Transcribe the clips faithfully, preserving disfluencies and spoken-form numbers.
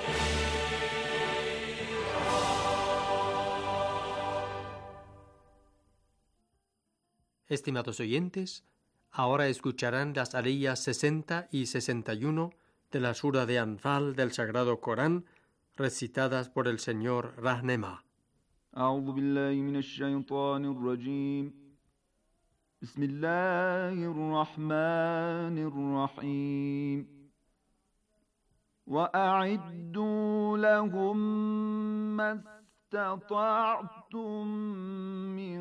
Estimados oyentes, ahora escucharán las aliyas sesenta y sesenta y uno de la sura de Anfal del Sagrado Corán, recitadas por el señor Rahnema. أعوذ بالله من الشيطان الرجيم بسم الله الرحمن الرحيم وأعدوا لهم ما استطعتم من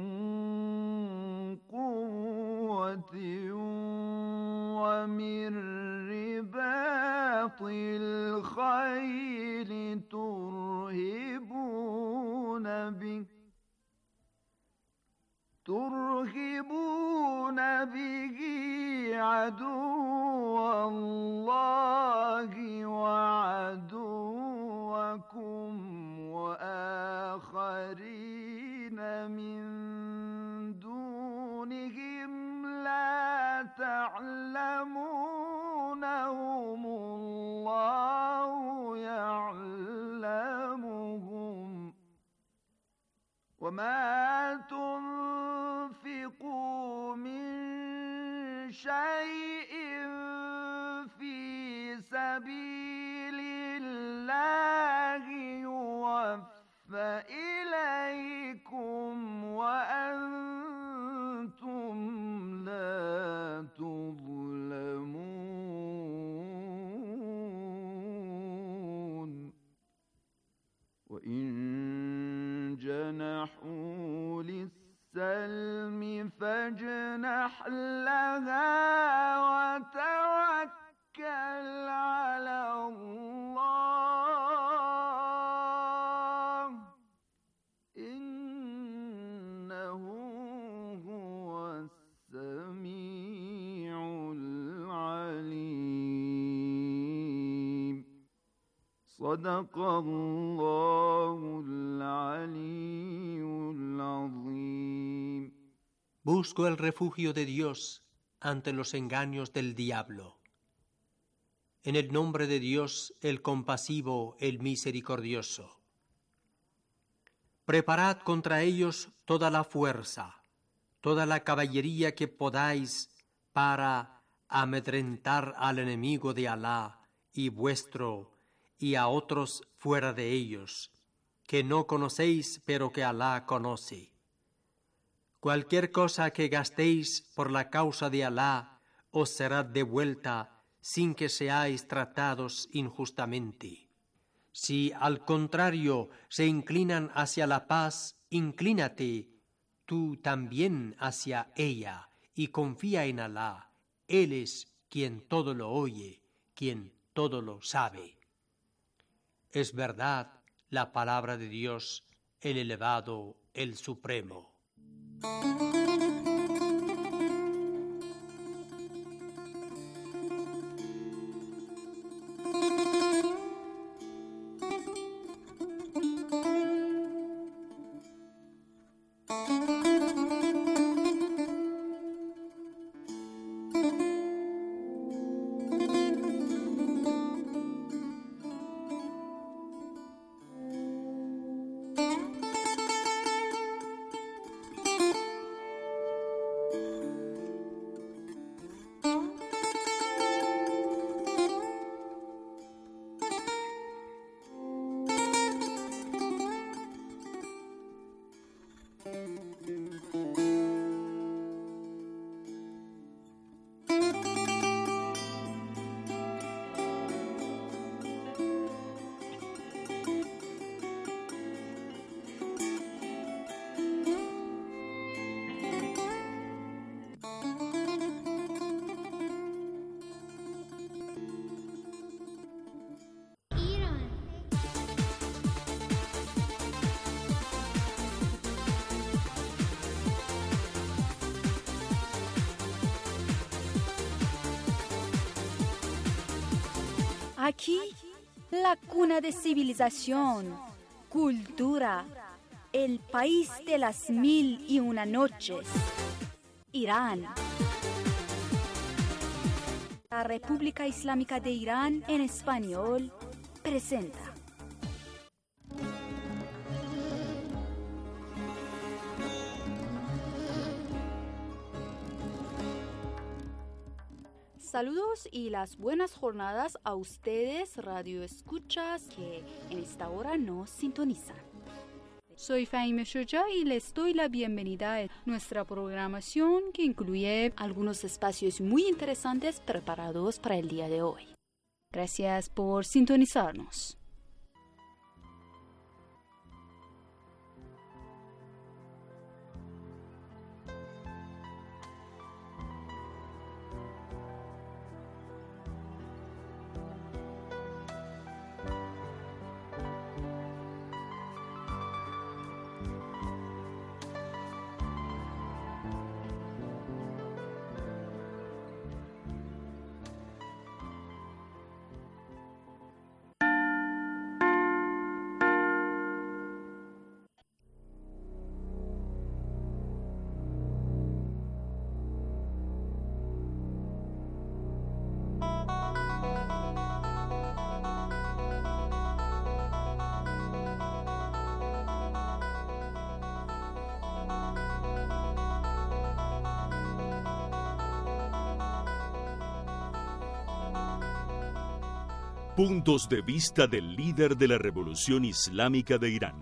قوة ومن رباط الخيل ترهبون به ترهبون به عدو الله وعدوكم وآخرين من دونهم لا تعلمونهم الله يعلمهم وما تنفقوا من شيء في سبيل الله يوفى إليكم وأنتم لا تظلمون وإن جنحوا للسلم فاجنح لها وتوكل على الله إنه هو السميع العليم صدق الله العلي العظيم. Busco el refugio de Dios ante los engaños del diablo. En el nombre de Dios, el compasivo, el misericordioso. Preparad contra ellos toda la fuerza, toda la caballería que podáis para amedrentar al enemigo de Alá y vuestro y a otros fuera de ellos, que no conocéis pero que Alá conoce. Cualquier cosa que gastéis por la causa de Alá os será devuelta sin que seáis tratados injustamente. Si al contrario se inclinan hacia la paz, inclínate tú también hacia ella y confía en Alá. Él es quien todo lo oye, quien todo lo sabe. Es verdad la palabra de Dios, el elevado, el supremo. Aquí, la cuna de civilización, cultura, el país de las mil y una noches, Irán. La República Islámica de Irán en español presenta. Saludos y las buenas jornadas a ustedes, radio escuchas, que en esta hora nos sintonizan. Soy Fahime Shoja y les doy la bienvenida a nuestra programación que incluye algunos espacios muy interesantes preparados para el día de hoy. Gracias por sintonizarnos. Puntos de vista del líder de la Revolución Islámica de Irán.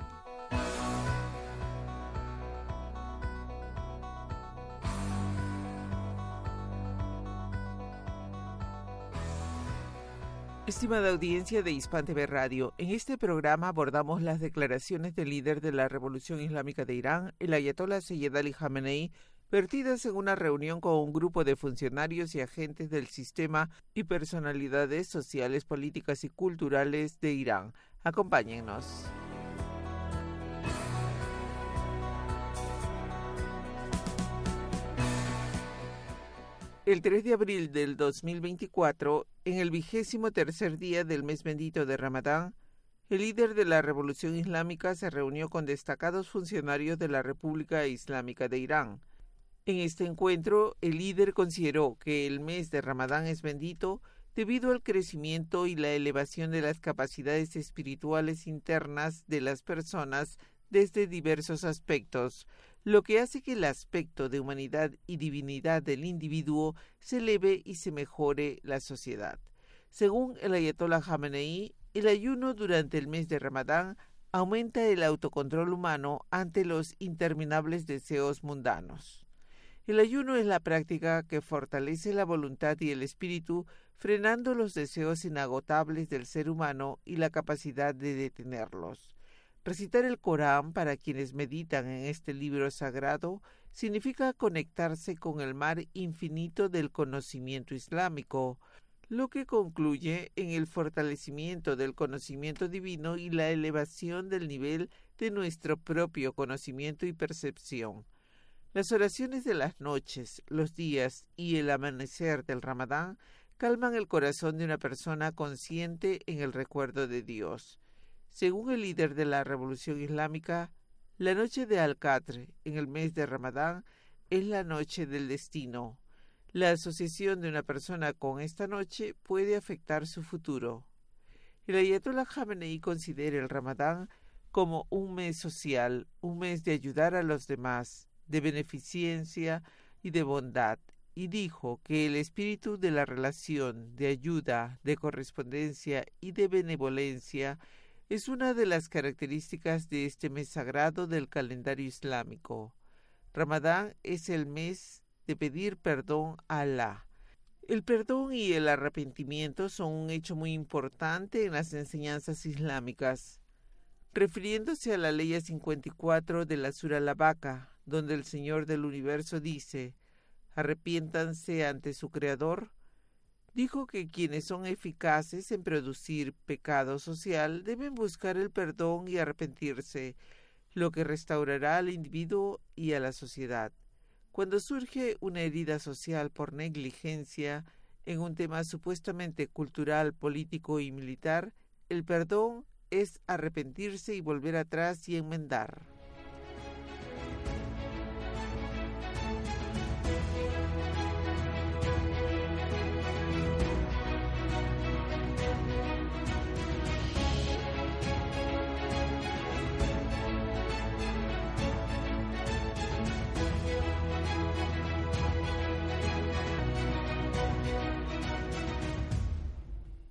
Estimada audiencia de Hispan T V Radio, en este programa abordamos las declaraciones del líder de la Revolución Islámica de Irán, el ayatolá Sayyid Ali Khamenei, vertidas en una reunión con un grupo de funcionarios y agentes del sistema y personalidades sociales, políticas y culturales de Irán. Acompáñennos. El tres de abril del dos mil veinticuatro, en el vigésimo tercer día del mes bendito de Ramadán, el líder de la Revolución Islámica se reunió con destacados funcionarios de la República Islámica de Irán. En este encuentro, el líder consideró que el mes de Ramadán es bendito debido al crecimiento y la elevación de las capacidades espirituales internas de las personas desde diversos aspectos, lo que hace que el aspecto de humanidad y divinidad del individuo se eleve y se mejore la sociedad. Según el ayatolá Khamenei, el ayuno durante el mes de Ramadán aumenta el autocontrol humano ante los interminables deseos mundanos. El ayuno es la práctica que fortalece la voluntad y el espíritu, frenando los deseos inagotables del ser humano y la capacidad de detenerlos. Recitar el Corán para quienes meditan en este libro sagrado significa conectarse con el mar infinito del conocimiento islámico, lo que concluye en el fortalecimiento del conocimiento divino y la elevación del nivel de nuestro propio conocimiento y percepción. Las oraciones de las noches, los días y el amanecer del Ramadán calman el corazón de una persona consciente en el recuerdo de Dios. Según el líder de la Revolución Islámica, la noche de Al-Qadr en el mes de Ramadán es la noche del destino. La asociación de una persona con esta noche puede afectar su futuro. El ayatolá Khamenei considera el Ramadán como un mes social, un mes de ayudar a los demás, de beneficencia y de bondad, y dijo que el espíritu de la relación, de ayuda, de correspondencia y de benevolencia es una de las características de este mes sagrado del calendario islámico. Ramadán es el mes de pedir perdón a Alá. El perdón y el arrepentimiento son un hecho muy importante en las enseñanzas islámicas. Refiriéndose a la ley cincuenta y cuatro de la Sura Al-Baqara, donde el Señor del Universo dice, arrepiéntanse ante su Creador, dijo que quienes son eficaces en producir pecado social deben buscar el perdón y arrepentirse, lo que restaurará al individuo y a la sociedad. Cuando surge una herida social por negligencia en un tema supuestamente cultural, político y militar, el perdón es arrepentirse y volver atrás y enmendar.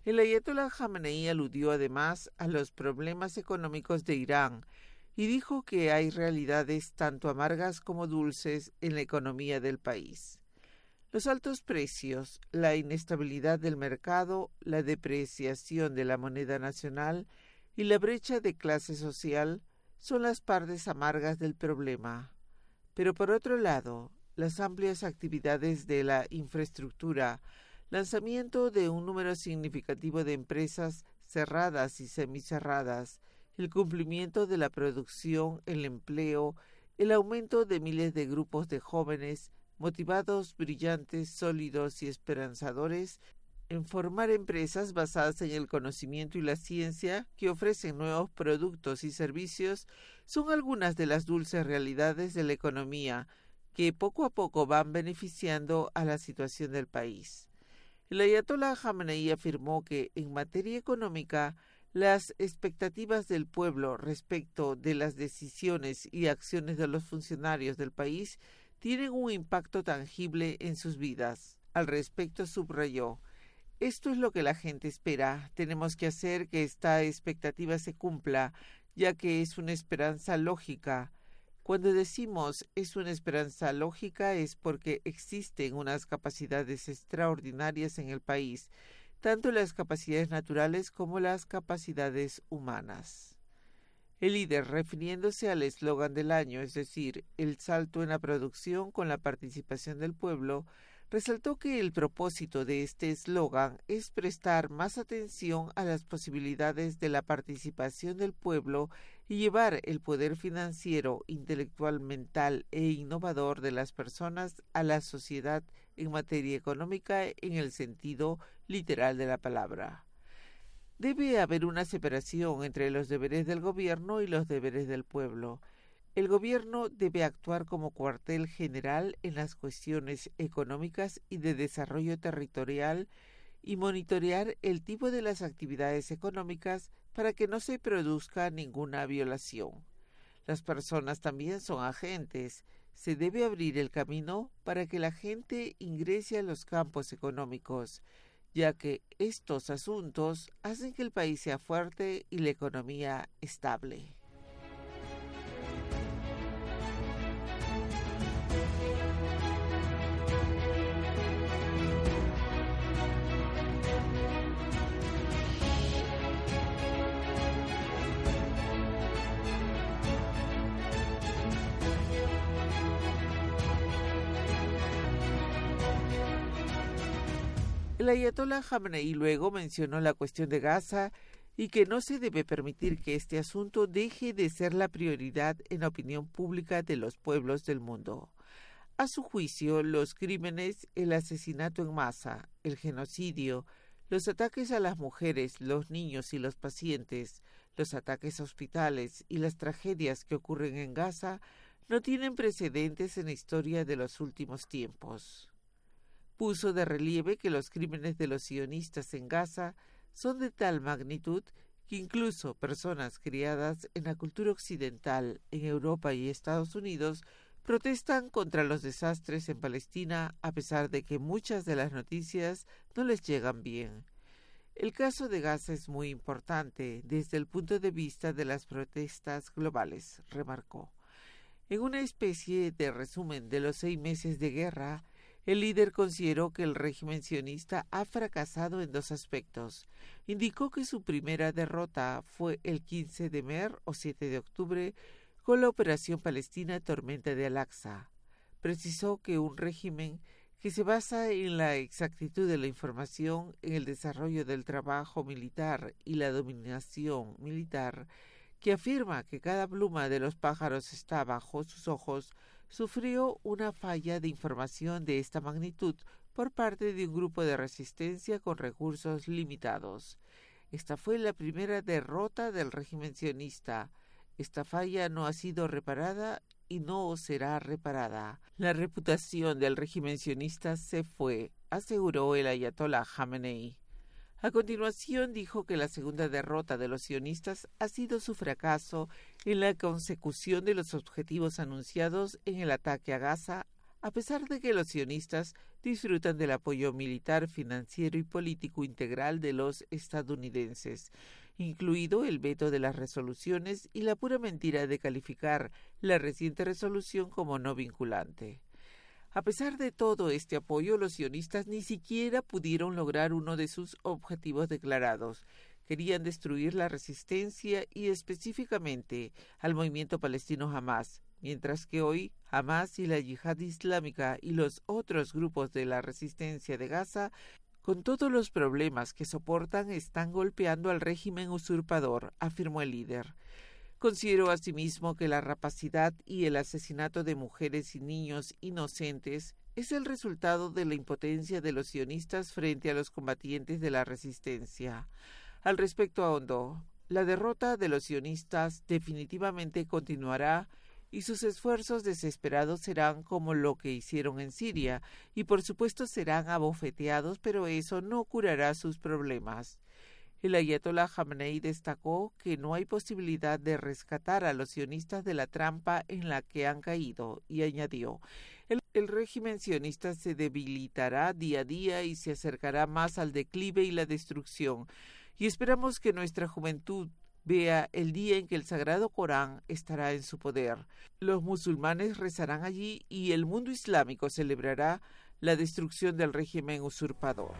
El ayatolá Jamenei aludió además a los problemas económicos de Irán y dijo que hay realidades tanto amargas como dulces en la economía del país. Los altos precios, la inestabilidad del mercado, la depreciación de la moneda nacional y la brecha de clase social son las partes amargas del problema. Pero por otro lado, las amplias actividades de la infraestructura, lanzamiento de un número significativo de empresas cerradas y semicerradas, el cumplimiento de la producción, el empleo, el aumento de miles de grupos de jóvenes motivados, brillantes, sólidos y esperanzadores en formar empresas basadas en el conocimiento y la ciencia que ofrecen nuevos productos y servicios son algunas de las dulces realidades de la economía que poco a poco van beneficiando a la situación del país. El ayatolá Jamenei afirmó que en materia económica las expectativas del pueblo respecto de las decisiones y acciones de los funcionarios del país tienen un impacto tangible en sus vidas. Al respecto subrayó: esto es lo que la gente espera. Tenemos que hacer que esta expectativa se cumpla, ya que es una esperanza lógica. Cuando decimos es una esperanza lógica es porque existen unas capacidades extraordinarias en el país, tanto las capacidades naturales como las capacidades humanas. El líder, refiriéndose al eslogan del año, es decir, el salto en la producción con la participación del pueblo, resaltó que el propósito de este eslogan es prestar más atención a las posibilidades de la participación del pueblo y llevar el poder financiero, intelectual, mental e innovador de las personas a la sociedad en materia económica en el sentido literal de la palabra. Debe haber una separación entre los deberes del gobierno y los deberes del pueblo. El gobierno debe actuar como cuartel general en las cuestiones económicas y de desarrollo territorial y monitorear el tipo de las actividades económicas para que no se produzca ninguna violación. Las personas también son agentes. Se debe abrir el camino para que la gente ingrese a los campos económicos, ya que estos asuntos hacen que el país sea fuerte y la economía estable. El ayatolá Jamenei luego mencionó la cuestión de Gaza y que no se debe permitir que este asunto deje de ser la prioridad en la opinión pública de los pueblos del mundo. A su juicio, los crímenes, el asesinato en masa, el genocidio, los ataques a las mujeres, los niños y los pacientes, los ataques a hospitales y las tragedias que ocurren en Gaza no tienen precedentes en la historia de los últimos tiempos. Puso de relieve que los crímenes de los sionistas en Gaza son de tal magnitud que incluso personas criadas en la cultura occidental, en Europa y Estados Unidos, protestan contra los desastres en Palestina a pesar de que muchas de las noticias no les llegan bien. El caso de Gaza es muy importante desde el punto de vista de las protestas globales, remarcó. En una especie de resumen de los seis meses de guerra, el líder consideró que el régimen sionista ha fracasado en dos aspectos. Indicó que su primera derrota fue el quince de Mer o siete de octubre con la operación palestina Tormenta de Al-Aqsa. Precisó que un régimen que se basa en la exactitud de la información, en el desarrollo del trabajo militar y la dominación militar, que afirma que cada pluma de los pájaros está bajo sus ojos, sufrió una falla de información de esta magnitud por parte de un grupo de resistencia con recursos limitados. Esta fue la primera derrota del régimen sionista. Esta falla no ha sido reparada y no será reparada. La reputación del régimen sionista se fue, aseguró el ayatolá Jamenei. A continuación dijo que la segunda derrota de los sionistas ha sido su fracaso en la consecución de los objetivos anunciados en el ataque a Gaza a pesar de que los sionistas disfrutan del apoyo militar, financiero y político integral de los estadounidenses, incluido el veto de las resoluciones y la pura mentira de calificar la reciente resolución como no vinculante. A pesar de todo este apoyo, los sionistas ni siquiera pudieron lograr uno de sus objetivos declarados. Querían destruir la resistencia y específicamente al movimiento palestino Hamas, mientras que hoy Hamas y la Yihad Islámica y los otros grupos de la resistencia de Gaza, con todos los problemas que soportan, están golpeando al régimen usurpador, afirmó el líder. Considero asimismo que la rapacidad y el asesinato de mujeres y niños inocentes es el resultado de la impotencia de los sionistas frente a los combatientes de la resistencia. Al respecto ahondó, la derrota de los sionistas definitivamente continuará y sus esfuerzos desesperados serán como lo que hicieron en Siria y por supuesto serán abofeteados, pero eso no curará sus problemas. El ayatolá Jamenei destacó que no hay posibilidad de rescatar a los sionistas de la trampa en la que han caído y añadió, el, el régimen sionista se debilitará día a día y se acercará más al declive y la destrucción, y esperamos que nuestra juventud vea el día en que el Sagrado Corán estará en su poder. Los musulmanes rezarán allí y el mundo islámico celebrará la destrucción del régimen usurpador.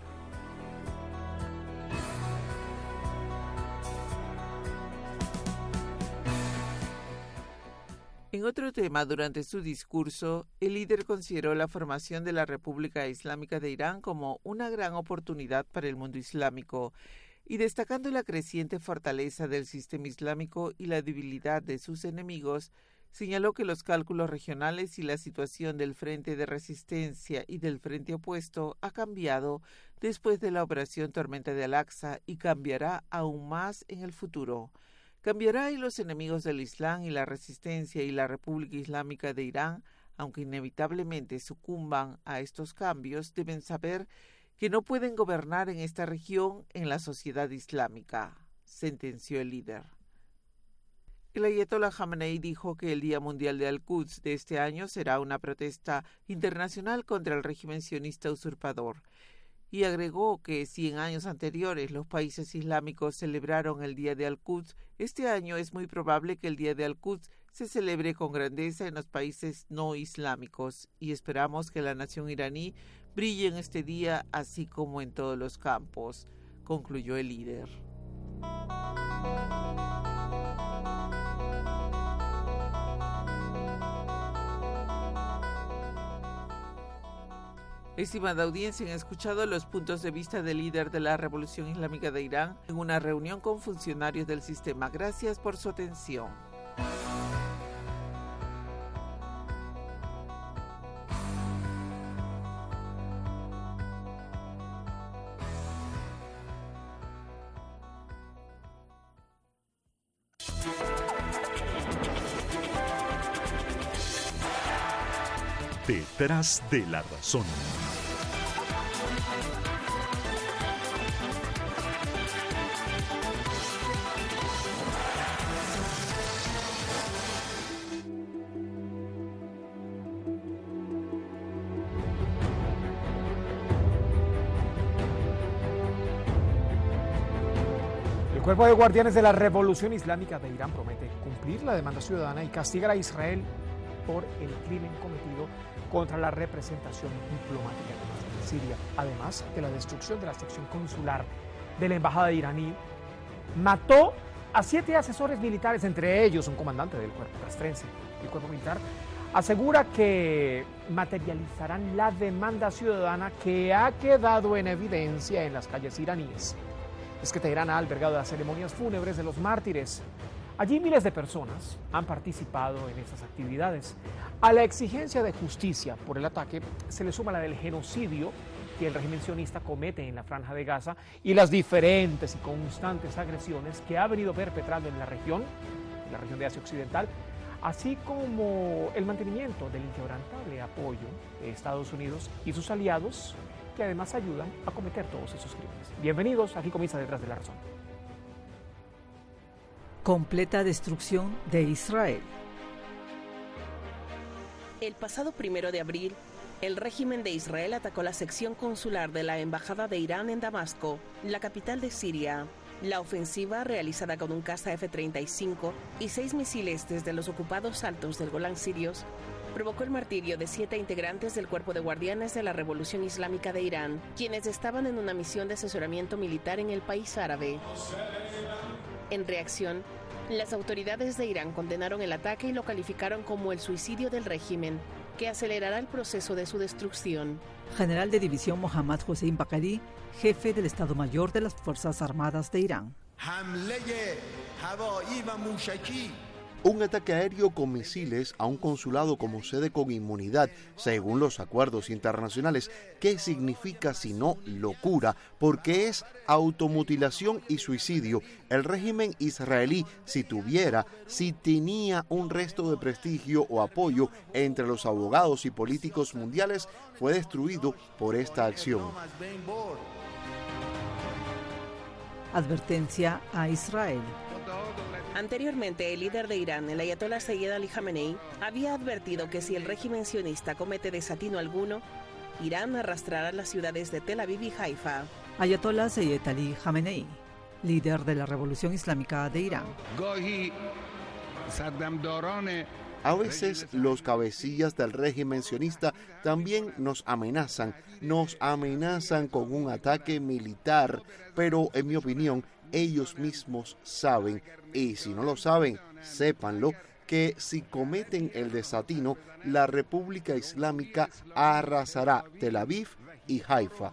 En otro tema, durante su discurso, el líder consideró la formación de la República Islámica de Irán como una gran oportunidad para el mundo islámico y destacando la creciente fortaleza del sistema islámico y la debilidad de sus enemigos, señaló que los cálculos regionales y la situación del Frente de Resistencia y del Frente Opuesto ha cambiado después de la Operación Tormenta de Al-Aqsa y cambiará aún más en el futuro. Cambiará y los enemigos del Islam y la resistencia y la República Islámica de Irán, aunque inevitablemente sucumban a estos cambios, deben saber que no pueden gobernar en esta región en la sociedad islámica, sentenció el líder. El ayatolá Jamenei dijo que el Día Mundial de Al-Quds de este año será una protesta internacional contra el régimen sionista usurpador, y agregó que si en años anteriores los países islámicos celebraron el Día de Al-Quds, este año es muy probable que el Día de Al-Quds se celebre con grandeza en los países no islámicos, y esperamos que la nación iraní brille en este día así como en todos los campos, concluyó el líder. Estimada audiencia, han escuchado los puntos de vista del líder de la Revolución Islámica de Irán en una reunión con funcionarios del sistema. Gracias por su atención. Detrás de la razón. El Cuerpo de Guardianes de la Revolución Islámica de Irán promete cumplir la demanda ciudadana y castigar a Israel por el crimen cometido contra la representación diplomática de Siria, además de la destrucción de la sección consular de la embajada iraní. Mató a siete asesores militares, entre ellos un comandante del cuerpo castrense. El cuerpo militar asegura que materializarán la demanda ciudadana que ha quedado en evidencia en las calles iraníes. Es que Teherán ha albergado las ceremonias fúnebres de los mártires. Allí miles de personas han participado en esas actividades. A la exigencia de justicia por el ataque se le suma la del genocidio que el régimen sionista comete en la Franja de Gaza y las diferentes y constantes agresiones que ha venido perpetrando en la región, en la región de Asia Occidental, así como el mantenimiento del inquebrantable apoyo de Estados Unidos y sus aliados, que además ayudan a cometer todos esos crímenes. Bienvenidos, aquí comienza Detrás de la Razón. Completa destrucción de Israel. El pasado primero de abril, El régimen de Israel atacó la sección consular de la Embajada de Irán en Damasco, la capital de Siria. La ofensiva, realizada con un caza F treinta y cinco y seis misiles desde los ocupados altos del Golán sirios, provocó el martirio de siete integrantes del Cuerpo de Guardianes de la Revolución Islámica de Irán, quienes estaban en una misión de asesoramiento militar en el país árabe. En reacción, las autoridades de Irán condenaron el ataque y lo calificaron como el suicidio del régimen, que acelerará el proceso de su destrucción. General de División Mohammad Hossein Bakari, jefe del Estado Mayor de las Fuerzas Armadas de Irán. Un ataque aéreo con misiles a un consulado como sede con inmunidad, según los acuerdos internacionales. ¿Qué significa sino locura? Porque es automutilación y suicidio. El régimen israelí, si tuviera, si tenía un resto de prestigio o apoyo entre los abogados y políticos mundiales, fue destruido por esta acción. Advertencia a Israel. Anteriormente, el líder de Irán, el ayatolá Sayyid Ali Khamenei, había advertido que si el régimen sionista comete desatino alguno, Irán arrastrará las ciudades de Tel Aviv y Haifa. Ayatolá Sayyid Ali Khamenei, líder de la Revolución Islámica de Irán. A veces los cabecillas del régimen sionista también nos amenazan, nos amenazan con un ataque militar, pero en mi opinión, ellos mismos saben, y si no lo saben, sépanlo, que si cometen el desatino, la República Islámica arrasará Tel Aviv y Haifa.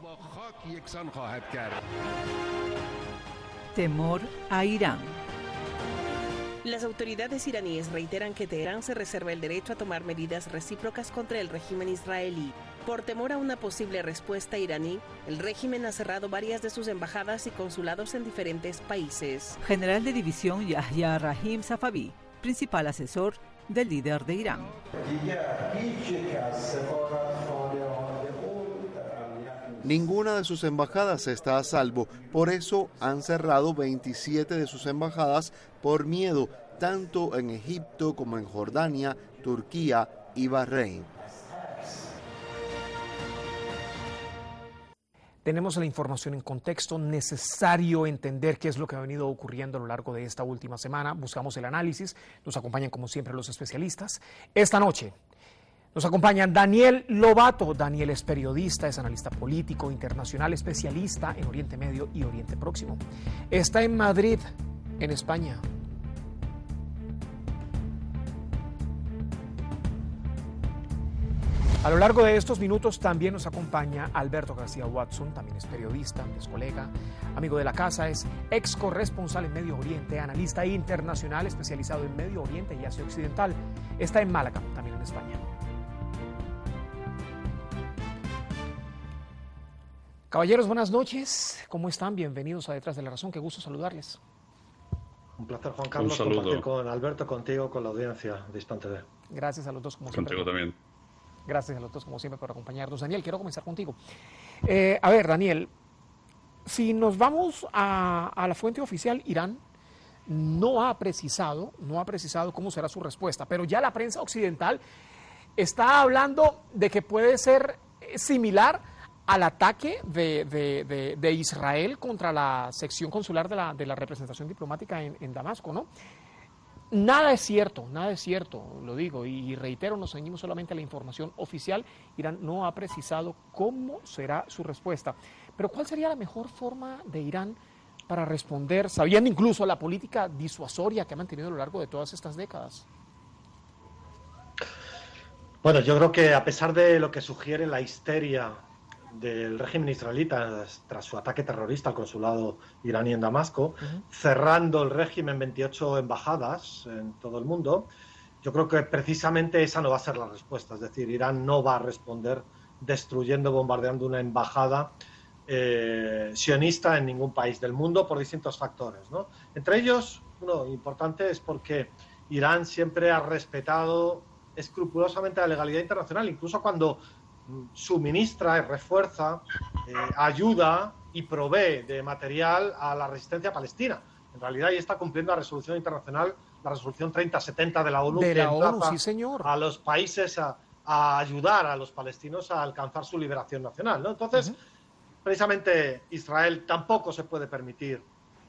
Temor a Irán. Las autoridades iraníes reiteran que Teherán se reserva el derecho a tomar medidas recíprocas contra el régimen israelí. Por temor a una posible respuesta iraní, el régimen ha cerrado varias de sus embajadas y consulados en diferentes países. General de División Yahya Rahim Safavi, principal asesor del líder de Irán. Ninguna de sus embajadas está a salvo, por eso han cerrado veintisiete de sus embajadas por miedo, tanto en Egipto como en Jordania, Turquía y Bahrein. Tenemos la información en contexto, necesario entender qué es lo que ha venido ocurriendo a lo largo de esta última semana. Buscamos el análisis, nos acompañan como siempre los especialistas. Esta noche nos acompaña Daniel Lobato. Daniel es periodista, es analista político, internacional, especialista en Oriente Medio y Oriente Próximo. Está en Madrid, en España. A lo largo de estos minutos también nos acompaña Alberto García Watson, también es periodista, es colega, amigo de la casa, es ex corresponsal en Medio Oriente, analista internacional especializado en Medio Oriente y Asia Occidental. Está en Málaga, también en España. Caballeros, buenas noches. ¿Cómo están? Bienvenidos a Detrás de la Razón. Qué gusto saludarles. Un placer, Juan Carlos, compartir con Alberto, contigo, con la audiencia de Hispan T V. Gracias a los dos, como siempre. Contigo también. Gracias a los dos, como siempre, por acompañarnos. Daniel, quiero comenzar contigo. Eh, a ver, Daniel, si nos vamos a, a la fuente oficial, Irán no ha precisado, no ha precisado cómo será su respuesta, pero ya la prensa occidental está hablando de que puede ser similar al ataque de, de, de, de Israel contra la sección consular de la, de la representación diplomática en, en Damasco, ¿no? Nada es cierto, nada es cierto, lo digo, y reitero, nos ceñimos solamente a la información oficial. Irán no ha precisado cómo será su respuesta. Pero ¿cuál sería la mejor forma de Irán para responder, sabiendo incluso la política disuasoria que ha mantenido a lo largo de todas estas décadas? Bueno, yo creo que a pesar de lo que sugiere la histeria del régimen israelita tras su ataque terrorista al consulado iraní en Damasco, uh-huh. cerrando el régimen veintiocho embajadas en todo el mundo, yo creo que precisamente esa no va a ser la respuesta. Es decir, Irán no va a responder destruyendo, bombardeando una embajada eh, sionista en ningún país del mundo por distintos factores, ¿no? Entre ellos, uno importante es porque Irán siempre ha respetado escrupulosamente la legalidad internacional, incluso cuando suministra y refuerza, eh, ayuda y provee de material a la resistencia palestina. En realidad, ya está cumpliendo la resolución internacional, la resolución treinta setenta de la ONU, de que la emplaza ONU, sí, señor. a los países a, a ayudar a los palestinos a alcanzar su liberación nacional, ¿no? Entonces, uh-huh. precisamente Israel tampoco se puede permitir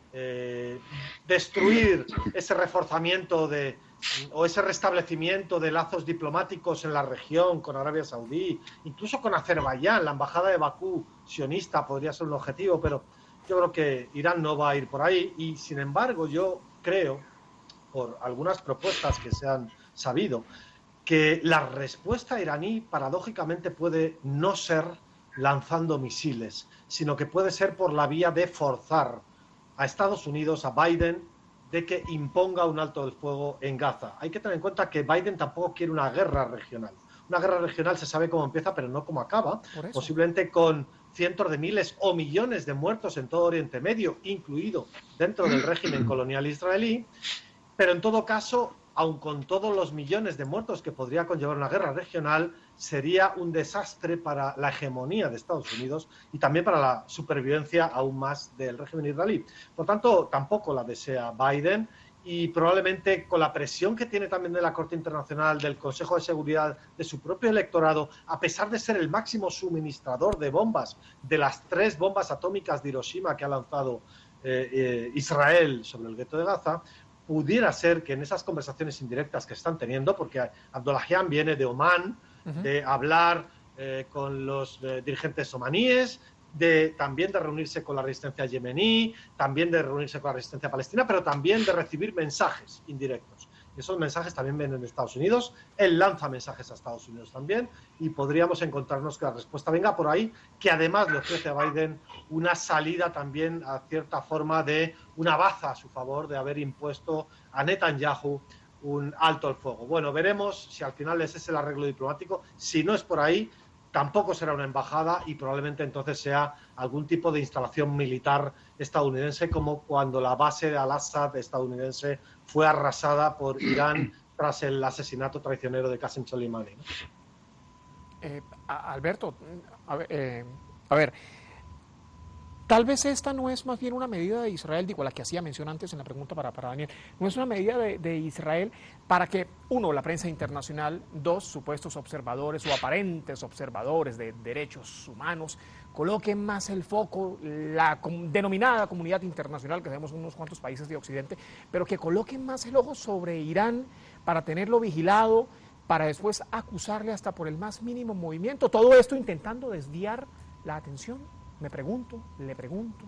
eh, destruir ese reforzamiento de, o ese restablecimiento de lazos diplomáticos en la región con Arabia Saudí, incluso con Azerbaiyán. La embajada de Bakú sionista podría ser un objetivo, pero yo creo que Irán no va a ir por ahí. Y sin embargo, yo creo, por algunas propuestas que se han sabido, que la respuesta iraní paradójicamente puede no ser lanzando misiles, sino que puede ser por la vía de forzar a Estados Unidos, a Biden, de que imponga un alto del fuego en Gaza. Hay que tener en cuenta que Biden tampoco quiere una guerra regional. Una guerra regional se sabe cómo empieza, pero no cómo acaba, posiblemente con cientos de miles o millones de muertos en todo Oriente Medio, incluido dentro del régimen colonial israelí. Pero en todo caso, aun con todos los millones de muertos que podría conllevar una guerra regional, sería un desastre para la hegemonía de Estados Unidos y también para la supervivencia aún más del régimen israelí. Por tanto, tampoco la desea Biden, y probablemente con la presión que tiene también de la Corte Internacional, del Consejo de Seguridad, de su propio electorado, a pesar de ser el máximo suministrador de bombas, de las tres bombas atómicas de Hiroshima que ha lanzado eh, eh, Israel sobre el gueto de Gaza, pudiera ser que en esas conversaciones indirectas que están teniendo, porque Abdollahian viene de Omán, uh-huh. de hablar eh, con los eh, dirigentes omaníes, de, también de reunirse con la resistencia yemení, también de reunirse con la resistencia palestina, pero también de recibir mensajes indirectos. Y esos mensajes también vienen de Estados Unidos. Él lanza mensajes a Estados Unidos también, y podríamos encontrarnos que la respuesta venga por ahí, que además le ofrece a Biden una salida también a cierta forma de una baza a su favor de haber impuesto a Netanyahu un alto al fuego. Bueno, veremos si al final ese es el arreglo diplomático. Si no es por ahí, tampoco será una embajada, y probablemente entonces sea algún tipo de instalación militar estadounidense, como cuando la base de Al-Assad estadounidense fue arrasada por Irán tras el asesinato traicionero de Qasem Soleimani, ¿no? Eh, Alberto, a ver, eh, a ver, tal vez esta no es más bien una medida de Israel, digo, la que hacía mención antes en la pregunta para, para Daniel, no es una medida de, de Israel para que, uno, la prensa internacional, dos, supuestos observadores o aparentes observadores de derechos humanos, coloquen más el foco, la com, denominada comunidad internacional, que tenemos unos cuantos países de Occidente, pero que coloquen más el ojo sobre Irán para tenerlo vigilado, para después acusarle hasta por el más mínimo movimiento, todo esto intentando desviar la atención. Me pregunto, le pregunto.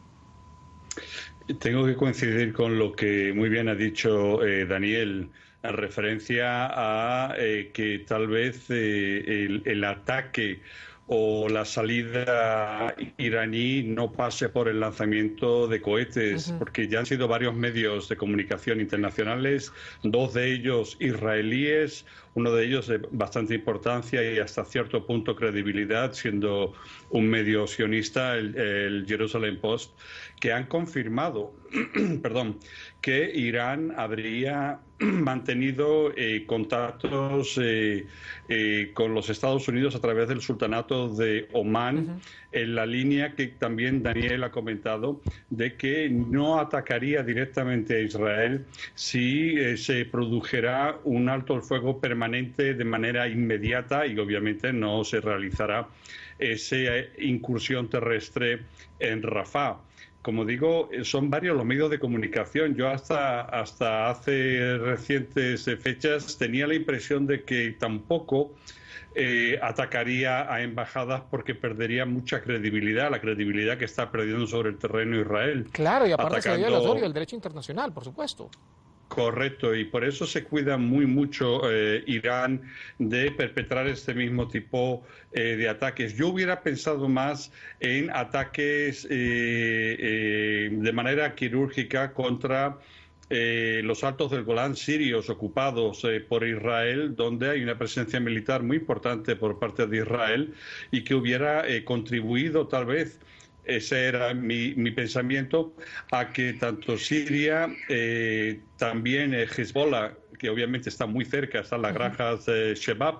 Tengo que coincidir con lo que muy bien ha dicho eh, Daniel en referencia a eh, que tal vez eh, el, el ataque o la salida iraní no pase por el lanzamiento de cohetes, uh-huh. porque ya han sido varios medios de comunicación internacionales, dos de ellos israelíes, uno de ellos de bastante importancia y hasta cierto punto credibilidad, siendo un medio sionista, el, el Jerusalem Post, que han confirmado perdón, que Irán habría mantenido eh, contactos eh, eh, con los Estados Unidos a través del Sultanato de Omán, uh-huh. en la línea que también Daniel ha comentado, de que no atacaría directamente a Israel si eh, se produjera un alto el fuego permanente de manera inmediata, y obviamente no se realizará esa incursión terrestre en Rafah. Como digo, son varios los medios de comunicación. Yo hasta, hasta hace recientes fechas tenía la impresión de que tampoco eh, atacaría a embajadas porque perdería mucha credibilidad, la credibilidad que está perdiendo sobre el terreno Israel. Claro, y aparte atacando... sería violatorio del derecho internacional, por supuesto. Correcto, y por eso se cuida muy mucho eh, Irán de perpetrar este mismo tipo eh, de ataques. Yo hubiera pensado más en ataques eh, eh, de manera quirúrgica contra eh, los altos del Golán sirios ocupados eh, por Israel, donde hay una presencia militar muy importante por parte de Israel, y que hubiera eh, contribuido tal vez, ese era mi, mi pensamiento, a que tanto Siria, eh, también eh, Hezbollah, que obviamente está muy cerca, están las granjas eh, Shebab,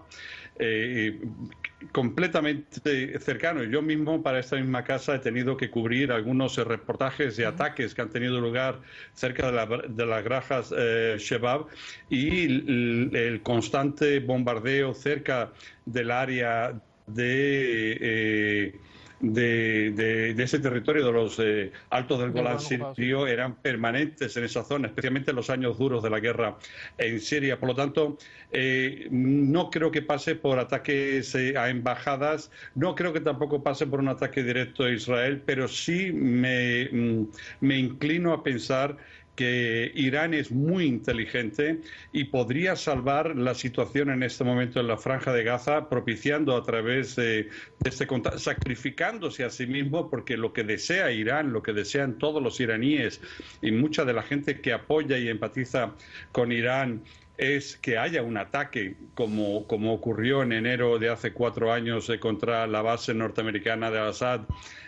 eh, completamente cercano. Yo mismo para esta misma casa he tenido que cubrir algunos eh, reportajes de ataques que han tenido lugar cerca de, la, de las granjas eh, Shebab, y el, el constante bombardeo cerca del área de... Eh, De, de, de ese territorio de los eh, Altos del Golán sirio eran permanentes en esa zona, especialmente en los años duros de la guerra en Siria. Por lo tanto, eh, no creo que pase por ataques eh, a embajadas, no creo que tampoco pase por un ataque directo a Israel, pero sí me, me inclino a pensar que Irán es muy inteligente y podría salvar la situación en este momento en la Franja de Gaza, propiciando a través de, de este contacto, sacrificándose a sí mismo, porque lo que desea Irán, lo que desean todos los iraníes y mucha de la gente que apoya y empatiza con Irán, es que haya un ataque como, como ocurrió en enero de hace cuatro años eh, contra la base norteamericana de Al-Assad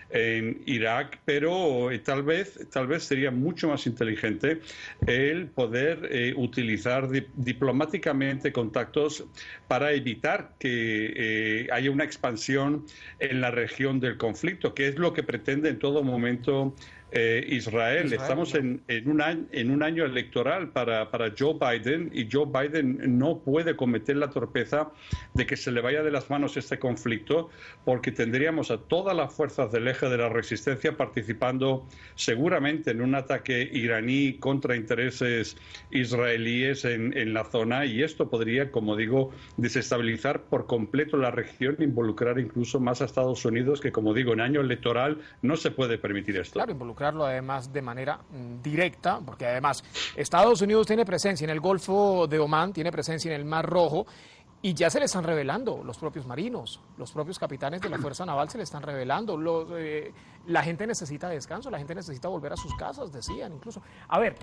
en Irak, pero eh, tal vez tal vez sería mucho más inteligente el poder eh, utilizar di diplomáticamente contactos para evitar que eh, haya una expansión en la región del conflicto, que es lo que pretende en todo momento Eh, Israel. Israel. Estamos en, en, un año, en un año electoral para, para Joe Biden, y Joe Biden no puede cometer la torpeza de que se le vaya de las manos este conflicto, porque tendríamos a todas las fuerzas del eje de la resistencia participando seguramente en un ataque iraní contra intereses israelíes en, en la zona, y esto podría, como digo, desestabilizar por completo la región, involucrar incluso más a Estados Unidos, que, como digo, en año electoral no se puede permitir esto. Claro, involucrar además de manera mm, directa, porque además Estados Unidos tiene presencia en el Golfo de Omán, tiene presencia en el Mar Rojo, y ya se le están revelando los propios marinos, los propios capitanes de la Fuerza Naval se le están revelando. Los, eh, la gente necesita descanso, la gente necesita volver a sus casas, decían incluso. A ver,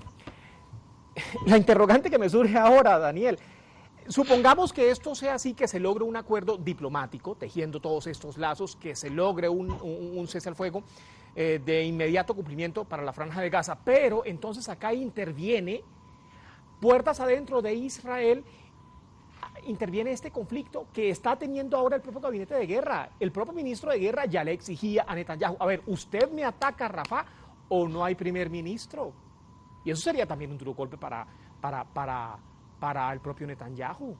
la interrogante que me surge ahora, Daniel, supongamos que esto sea así, que se logre un acuerdo diplomático, tejiendo todos estos lazos, que se logre un, un, un cese al fuego eh, de inmediato cumplimiento para la Franja de Gaza, pero entonces acá interviene, puertas adentro de Israel, interviene este conflicto que está teniendo ahora el propio gabinete de guerra. El propio ministro de guerra ya le exigía a Netanyahu, a ver, ¿usted me ataca, Rafa, o no hay primer ministro? Y eso sería también un duro golpe para... para, para para el propio Netanyahu.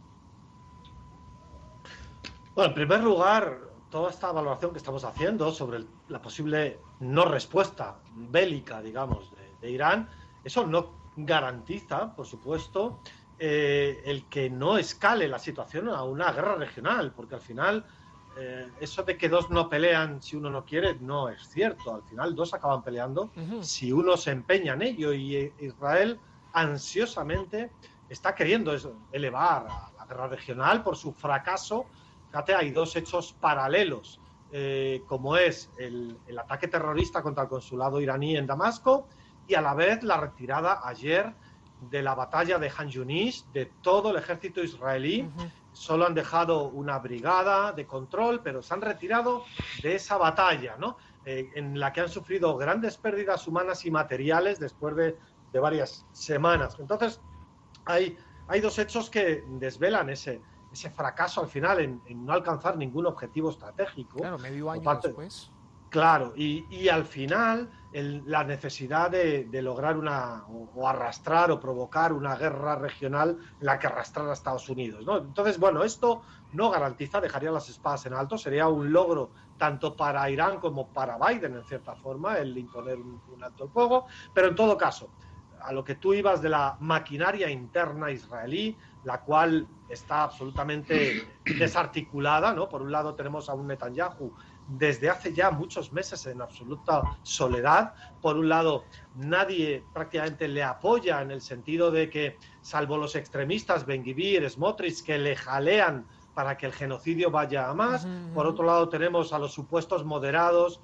Bueno, en primer lugar, toda esta valoración que estamos haciendo sobre el, la posible no respuesta bélica, digamos, de, de Irán, eso no garantiza, por supuesto, eh, el que no escale la situación a una guerra regional, porque al final eh, eso de que dos no pelean si uno no quiere no es cierto. Al final dos acaban peleando uh-huh. si uno se empeña en ello, y Israel ansiosamente está queriendo elevar a la guerra regional por su fracaso. Fíjate, hay dos hechos paralelos, eh, como es el, el ataque terrorista contra el consulado iraní en Damasco, y a la vez la retirada ayer de la batalla de Han Yunis de todo el ejército israelí. Uh-huh. Solo han dejado una brigada de control, pero se han retirado de esa batalla, ¿no? Eh, en la que han sufrido grandes pérdidas humanas y materiales después de, de varias semanas. Entonces, Hay, hay dos hechos que desvelan ese, ese fracaso al final en, en no alcanzar ningún objetivo estratégico. Claro, medio año parte, después. Claro, y, y al final el, la necesidad de, de lograr una, o, o arrastrar o provocar una guerra regional en la que arrastrar a Estados Unidos, ¿no? Entonces, bueno, esto no garantiza, dejaría las espadas en alto, sería un logro tanto para Irán como para Biden, en cierta forma, el imponer un, un alto el fuego, pero en todo caso, a lo que tú ibas de la maquinaria interna israelí, la cual está absolutamente desarticulada, ¿no? Por un lado tenemos a un Netanyahu desde hace ya muchos meses en absoluta soledad. Por un lado, nadie prácticamente le apoya, en el sentido de que, salvo los extremistas Ben-Gvir, Smotrich, que le jalean para que el genocidio vaya a más. Uh-huh. Por otro lado, tenemos a los supuestos moderados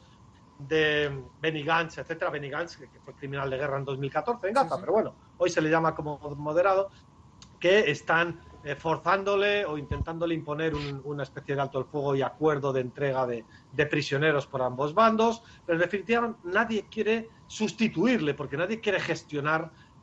de Benny Gantz, etcétera. Benny Gantz, que fue criminal de guerra en dos mil catorce en Gaza, sí, sí. pero bueno, hoy se le llama como moderado, que están eh, forzándole o intentándole imponer un, una especie de alto el fuego y acuerdo de entrega de, de prisioneros por ambos bandos, pero en definitiva nadie quiere sustituirle, porque nadie quiere gestionar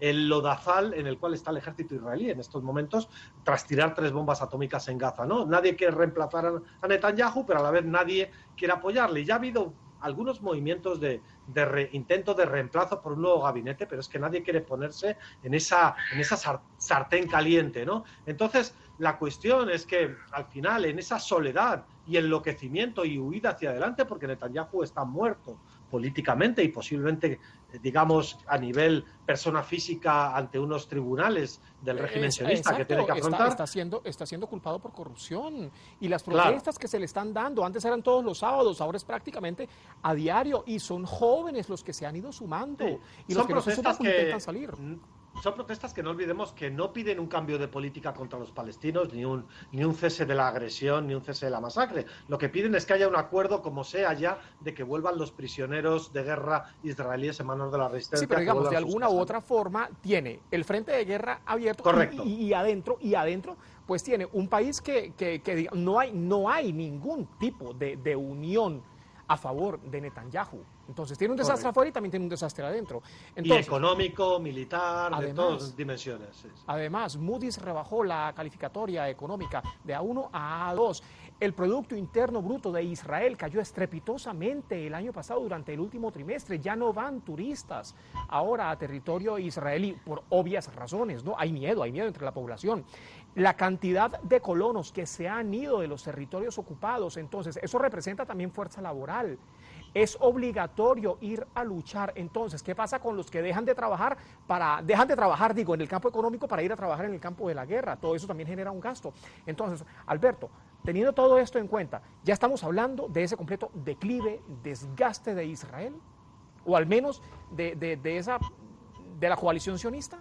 el lodazal en el cual está el ejército israelí en estos momentos, tras tirar tres bombas atómicas en Gaza, ¿no? Nadie quiere reemplazar a Netanyahu, pero a la vez nadie quiere apoyarle. Y ya ha habido algunos movimientos de, de re, intento de reemplazo por un nuevo gabinete, pero es que nadie quiere ponerse en esa, en esa sartén caliente, ¿no? Entonces, la cuestión es que al final, en esa soledad y enloquecimiento y huida hacia adelante, porque Netanyahu está muerto políticamente y posiblemente, digamos, a nivel persona física ante unos tribunales del régimen Es, sionista exacto, que tiene que afrontar. Está, está, siendo, está siendo culpado por corrupción. Y las protestas claro. que se le están dando, antes eran todos los sábados, ahora es prácticamente a diario. Y son jóvenes los que se han ido sumando. Sí. Y los son que no se suman que... intentan salir. Son protestas que no olvidemos que no piden un cambio de política contra los palestinos, ni un, ni un cese de la agresión, ni un cese de la masacre. Lo que piden es que haya un acuerdo, como sea ya, de que vuelvan los prisioneros de guerra israelíes en manos de la resistencia. Sí, pero digamos, de alguna u otra forma, tiene el frente de guerra abierto. Correcto. Y, y adentro, y adentro, pues tiene un país que, que, que no, hay, no hay ningún tipo de, de unión a favor de Netanyahu. Entonces tiene un desastre Correcto. afuera y también tiene un desastre adentro. Entonces, y económico, militar, además, de todas dimensiones. Sí, sí. Además, Moody's rebajó la calificatoria económica de A uno a A dos. El Producto Interno Bruto de Israel cayó estrepitosamente el año pasado durante el último trimestre. Ya no van turistas ahora a territorio israelí por obvias razones, ¿no? Hay miedo, hay miedo entre la población. La cantidad de colonos que se han ido de los territorios ocupados, entonces, eso representa también fuerza laboral. Es obligatorio ir a luchar. Entonces, ¿qué pasa con los que dejan de trabajar para dejan de trabajar, digo, en el campo económico para ir a trabajar en el campo de la guerra? Todo eso también genera un gasto. Entonces, Alberto, teniendo todo esto en cuenta, ¿ya estamos hablando de ese completo declive, desgaste de Israel? ¿O al menos de, de, de esa de la coalición sionista?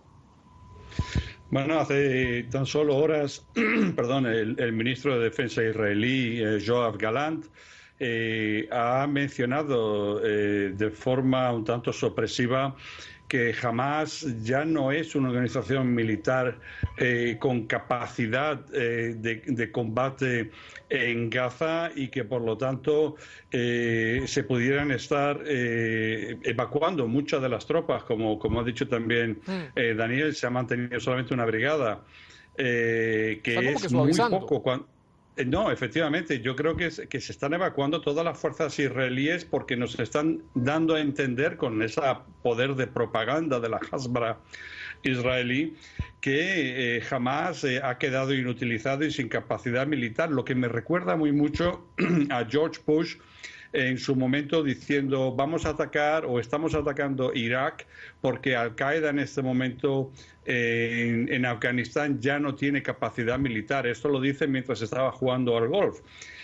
Bueno, hace tan solo horas, perdón, el, el ministro de Defensa israelí, eh, Yoav Galant, Eh, ha mencionado eh, de forma un tanto sorpresiva que Hamas ya no es una organización militar eh, con capacidad eh, de, de combate en Gaza y que por lo tanto eh, se pudieran estar eh, evacuando muchas de las tropas, como, como ha dicho también eh, Daniel, se ha mantenido solamente una brigada, eh, que es que muy poco cuando... No, efectivamente, yo creo que, es, que se están evacuando todas las fuerzas israelíes porque nos están dando a entender con ese poder de propaganda de la Hasbara israelí que eh, jamás eh, ha quedado inutilizado y sin capacidad militar, lo que me recuerda muy mucho a George Bush en su momento diciendo vamos a atacar o estamos atacando Irak porque Al-Qaeda en este momento eh, en, en Afganistán ya no tiene capacidad militar. Esto lo dice mientras estaba jugando al golf.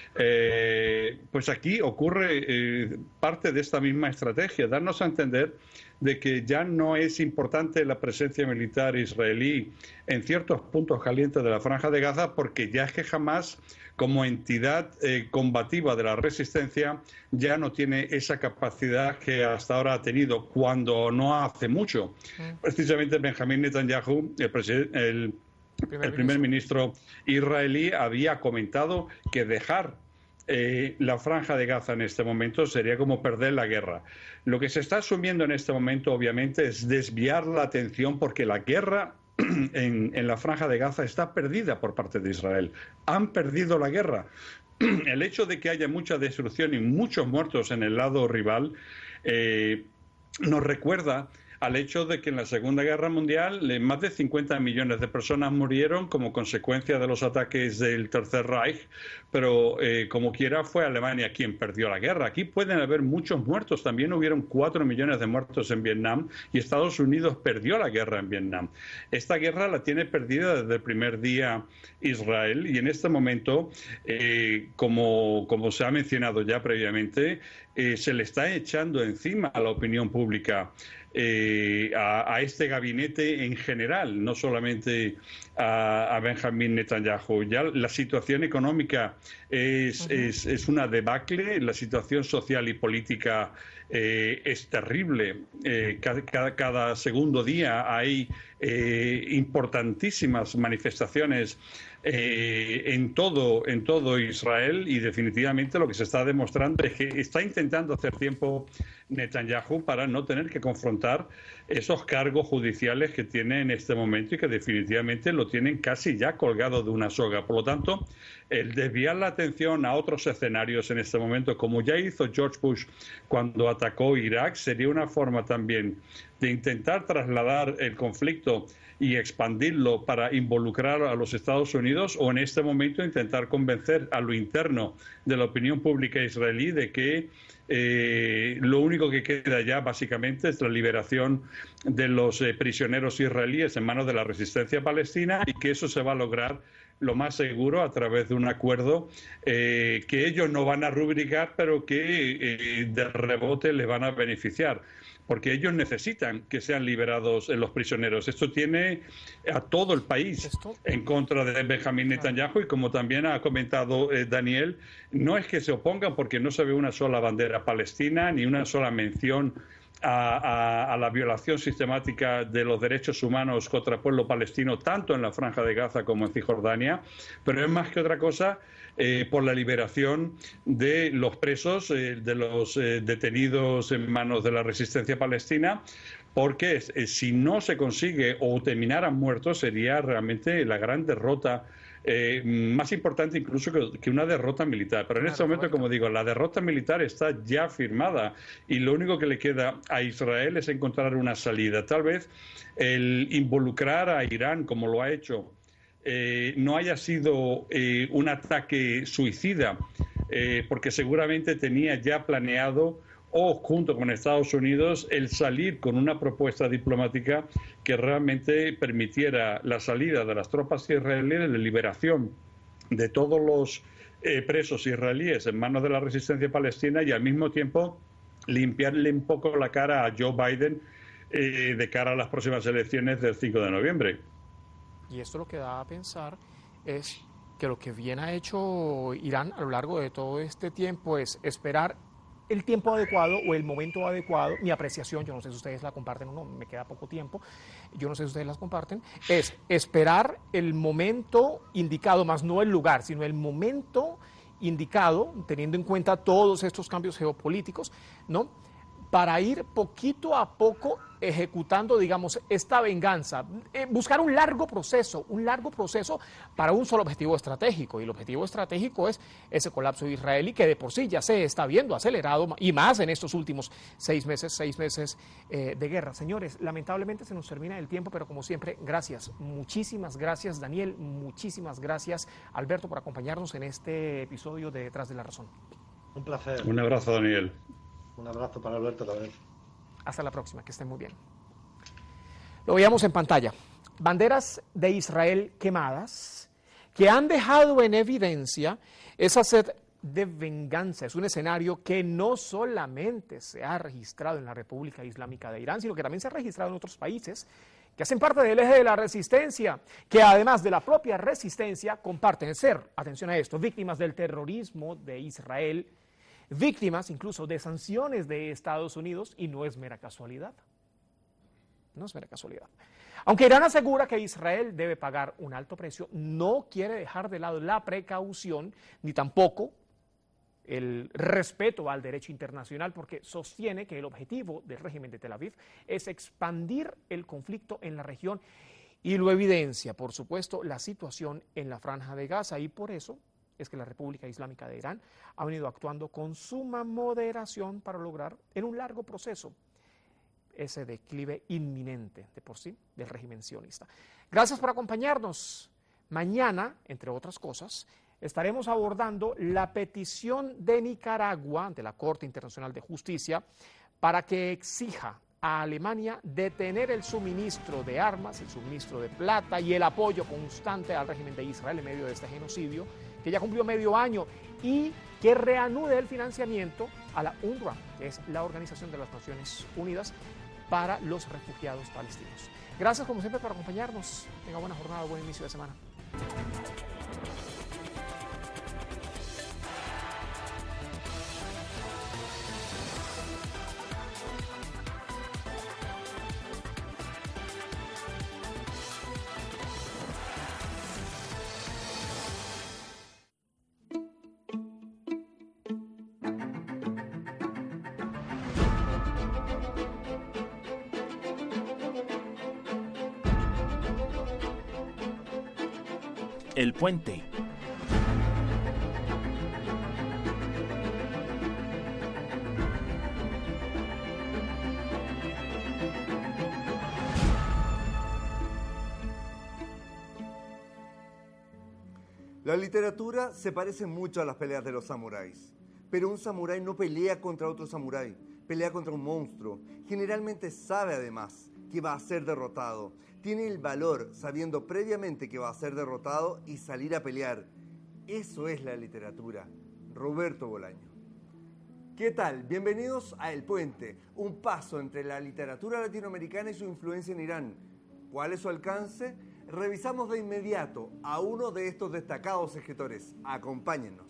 Eh, pues aquí ocurre eh, parte de esta misma estrategia, darnos a entender de que ya no es importante la presencia militar israelí en ciertos puntos calientes de la Franja de Gaza porque ya es que jamás como entidad eh, combativa de la resistencia ya no tiene esa capacidad que hasta ahora ha tenido cuando no hace mucho. Mm. Precisamente Benjamín Netanyahu, el, el, primer, el primer ministro israelí, había comentado que dejar Eh, la Franja de Gaza en este momento sería como perder la guerra. Lo que se está asumiendo en este momento, obviamente, es desviar la atención porque la guerra en, en la Franja de Gaza está perdida por parte de Israel. Han perdido la guerra. El hecho de que haya mucha destrucción y muchos muertos en el lado rival eh, nos recuerda al hecho de que en la Segunda Guerra Mundial más de cincuenta millones de personas murieron como consecuencia de los ataques del Tercer Reich, pero eh, como quiera fue Alemania quien perdió la guerra. Aquí pueden haber muchos muertos, también hubieron cuatro millones de muertos en Vietnam y Estados Unidos perdió la guerra en Vietnam. Esta guerra la tiene perdida desde el primer día Israel y en este momento, eh, como, como se ha mencionado ya previamente, eh, se le está echando encima a la opinión pública. Eh, a, a este gabinete en general, no solamente a, a Benjamín Netanyahu. Ya la situación económica es, uh-huh. es, es una debacle, la situación social y política eh, es terrible. Eh, cada, cada segundo día hay eh, importantísimas manifestaciones eh, en todo, en todo Israel, y definitivamente lo que se está demostrando es que está intentando hacer tiempo Netanyahu para no tener que confrontar esos cargos judiciales que tiene en este momento y que definitivamente lo tienen casi ya colgado de una soga. Por lo tanto, el desviar la atención a otros escenarios en este momento, como ya hizo George Bush cuando atacó Irak, sería una forma también de intentar trasladar el conflicto y expandirlo para involucrar a los Estados Unidos, o en este momento intentar convencer a lo interno de la opinión pública israelí de que eh, lo único que queda ya básicamente es la liberación de los eh, prisioneros israelíes en manos de la resistencia palestina, y que eso se va a lograr lo más seguro a través de un acuerdo eh, que ellos no van a rubricar, pero que eh, de rebote les van a beneficiar, porque ellos necesitan que sean liberados los prisioneros. Esto tiene a todo el país en contra de Benjamín Netanyahu, y como también ha comentado eh, Daniel, no es que se opongan porque no se ve una sola bandera palestina ni una sola mención A, a, a la violación sistemática de los derechos humanos contra el pueblo palestino, tanto en la Franja de Gaza como en Cisjordania, pero es más que otra cosa eh, por la liberación de los presos, eh, de los eh, detenidos en manos de la resistencia palestina, porque eh, si no se consigue o terminaran muertos sería realmente la gran derrota, Eh, más importante incluso que, que una derrota militar. Pero en este momento, como digo, la derrota militar está ya firmada, y lo único que le queda a Israel es encontrar una salida. Tal vez el involucrar a Irán, como lo ha hecho, eh, no haya sido eh, un ataque suicida, eh, porque seguramente tenía ya planeado, o junto con Estados Unidos, el salir con una propuesta diplomática que realmente permitiera la salida de las tropas israelíes, la liberación de todos los eh, presos israelíes en manos de la resistencia palestina, y al mismo tiempo limpiarle un poco la cara a Joe Biden eh, de cara a las próximas elecciones del cinco de noviembre. Y esto lo que da a pensar es que lo que bien ha hecho Irán a lo largo de todo este tiempo es esperar el tiempo adecuado o el momento adecuado. Mi apreciación, yo no sé si ustedes la comparten o no, me queda poco tiempo, yo no sé si ustedes las comparten, es esperar el momento indicado, más no el lugar, sino el momento indicado, teniendo en cuenta todos estos cambios geopolíticos, ¿no?, para ir poquito a poco ejecutando, digamos, esta venganza, eh, buscar un largo proceso, un largo proceso para un solo objetivo estratégico, y el objetivo estratégico es ese colapso israelí que de por sí ya se está viendo acelerado, y más en estos últimos seis meses, seis meses eh, de guerra. Señores, lamentablemente se nos termina el tiempo, pero como siempre, gracias, muchísimas gracias Daniel, muchísimas gracias Alberto por acompañarnos en este episodio de Detrás de la Razón. Un placer. Un abrazo, Daniel. Un abrazo para Alberto también. Hasta la próxima, que estén muy bien. Lo veíamos en pantalla. Banderas de Israel quemadas que han dejado en evidencia esa sed de venganza. Es un escenario que no solamente se ha registrado en la República Islámica de Irán, sino que también se ha registrado en otros países que hacen parte del eje de la resistencia, que además de la propia resistencia comparten ser, atención a esto, víctimas del terrorismo de Israel, víctimas incluso de sanciones de Estados Unidos, y no es mera casualidad. No es mera casualidad. Aunque Irán asegura que Israel debe pagar un alto precio, no quiere dejar de lado la precaución ni tampoco el respeto al derecho internacional, porque sostiene que el objetivo del régimen de Tel Aviv es expandir el conflicto en la región, y lo evidencia, por supuesto, la situación en la Franja de Gaza, y por eso es que la República Islámica de Irán ha venido actuando con suma moderación para lograr en un largo proceso ese declive inminente de por sí del régimen sionista. Gracias por acompañarnos. Mañana, entre otras cosas, estaremos abordando la petición de Nicaragua ante la Corte Internacional de Justicia para que exija a Alemania detener el suministro de armas, el suministro de plata y el apoyo constante al régimen de Israel en medio de este genocidio que ya cumplió medio año, y que reanude el financiamiento a la U N R W A, que es la Organización de las Naciones Unidas para los Refugiados Palestinos. Gracias como siempre por acompañarnos. Tenga buena jornada, buen inicio de semana. El Puente. La literatura se parece mucho a las peleas de los samuráis, pero un samurái no pelea contra otro samurái, pelea contra un monstruo. Generalmente sabe además que va a ser derrotado. Tiene el valor, sabiendo previamente que va a ser derrotado, y salir a pelear. Eso es la literatura. Roberto Bolaño. ¿Qué tal? Bienvenidos a El Puente, un paso entre la literatura latinoamericana y su influencia en Irán. ¿Cuál es su alcance? Revisamos de inmediato a uno de estos destacados escritores. Acompáñennos.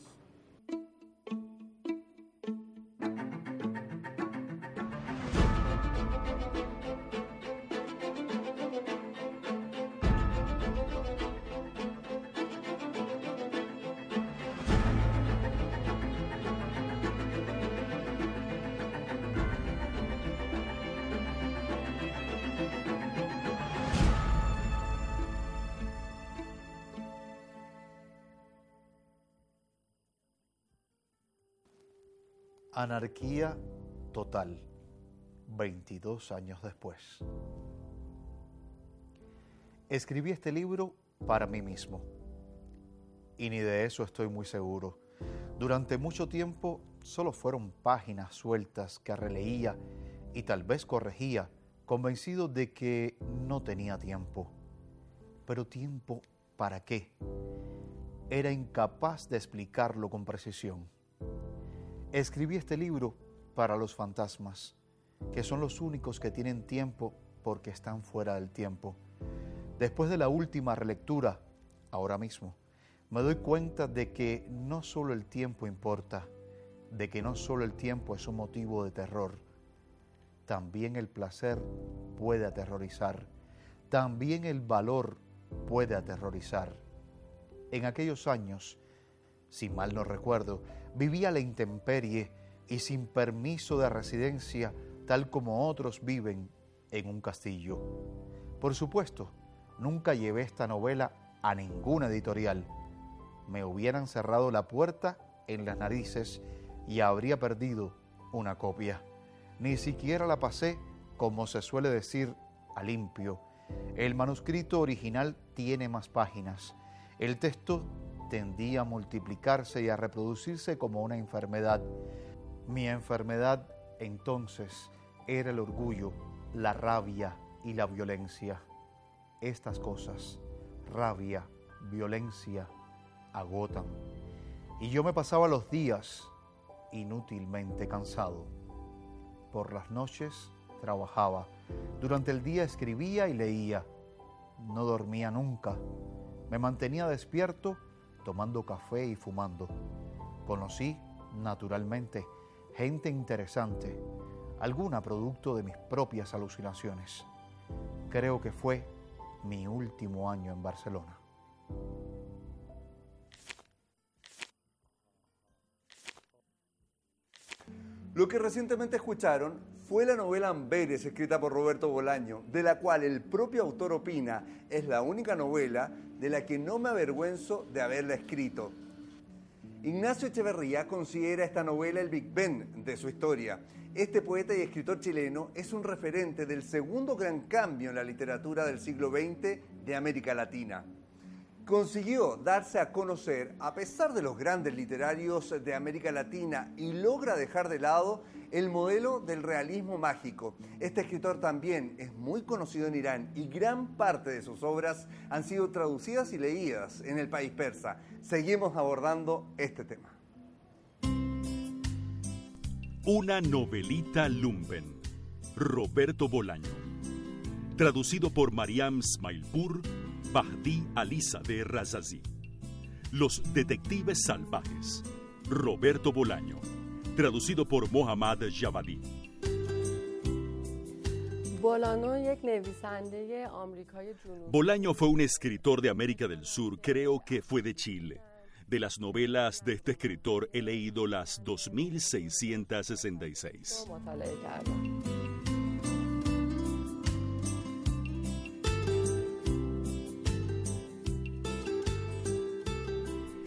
Anarquía total, veintidós años después. Escribí este libro para mí mismo, y ni de eso estoy muy seguro. Durante mucho tiempo solo fueron páginas sueltas que releía y tal vez corregía, convencido de que no tenía tiempo. Pero ¿tiempo para qué? Era incapaz de explicarlo con precisión. Escribí este libro para los fantasmas, que son los únicos que tienen tiempo porque están fuera del tiempo. Después de la última relectura, ahora mismo, me doy cuenta de que no solo el tiempo importa, de que no solo el tiempo es un motivo de terror. También el placer puede aterrorizar, también el valor puede aterrorizar. En aquellos años, si mal no recuerdo, vivía a la intemperie y sin permiso de residencia, tal como otros viven en un castillo. Por supuesto, nunca llevé esta novela a ninguna editorial. Me hubieran cerrado la puerta en las narices y habría perdido una copia. Ni siquiera la pasé, como se suele decir, a limpio. El manuscrito original tiene más páginas. El texto tendía a multiplicarse y a reproducirse como una enfermedad. Mi enfermedad, entonces, era el orgullo, la rabia y la violencia. Estas cosas, rabia, violencia, agotan. Y yo me pasaba los días inútilmente cansado. Por las noches trabajaba, durante el día escribía y leía. No dormía nunca. Me mantenía despierto tomando café y fumando. Conocí, naturalmente, gente interesante, alguna producto de mis propias alucinaciones. Creo que fue mi último año en Barcelona. Lo que recientemente escucharon fue la novela Amberes, escrita por Roberto Bolaño, de la cual el propio autor opina es la única novela de la que no me avergüenzo de haberla escrito. Ignacio Echeverría considera esta novela el Big Ben de su historia. Este poeta y escritor chileno es un referente del segundo gran cambio en la literatura del siglo veinte de América Latina. Consiguió darse a conocer a pesar de los grandes literarios de América Latina y logra dejar de lado el modelo del realismo mágico. Este escritor también es muy conocido en Irán y gran parte de sus obras han sido traducidas y leídas en el país persa. Seguimos abordando este tema. Una novelita lumpen. Roberto Bolaño. Traducido por Mariam Smailpur, Bahdi Alizadeh Razazi. Los detectives salvajes. Roberto Bolaño. Traducido por Mohammad Javadi. Bolaño fue un escritor de América del Sur, creo que fue de Chile. De las novelas de este escritor he leído las dos mil seiscientas sesenta y seis.